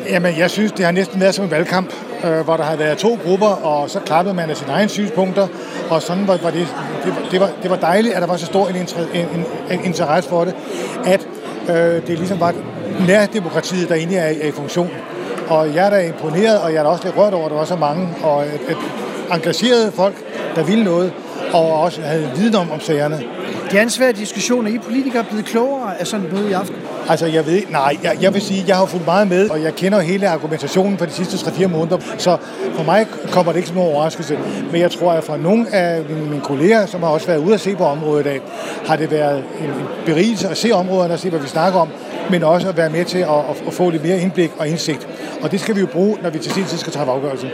Jamen, jeg synes, det har næsten været som en valgkamp, hvor der har været to grupper, og så klappede man af sine egne synspunkter, og sådan var det var dejligt, at der var så stor en interesse for det, at det ligesom var nærdemokratiet, der egentlig er i funktion. Og jeg er da imponeret, og jeg er da også lidt rørt over, at der var så mange, og engagerede folk, der ville noget, og også havde viden om sagerne. Det er en svær diskussion. Er I politikere blevet klogere af sådan noget i aften? Altså, jeg vil sige, jeg har fulgt meget med, og jeg kender hele argumentationen for de sidste 3-4 måneder, så for mig kommer det ikke som nogen overraskelse. Men jeg tror, at fra nogle af mine kolleger, som har også været ude at se på området i dag, har det været en berigelse at se områderne og se, hvad vi snakker om, men også at være med til at få lidt mere indblik og indsigt. Og det skal vi jo bruge, når vi til sin tid skal træffe afgørelse.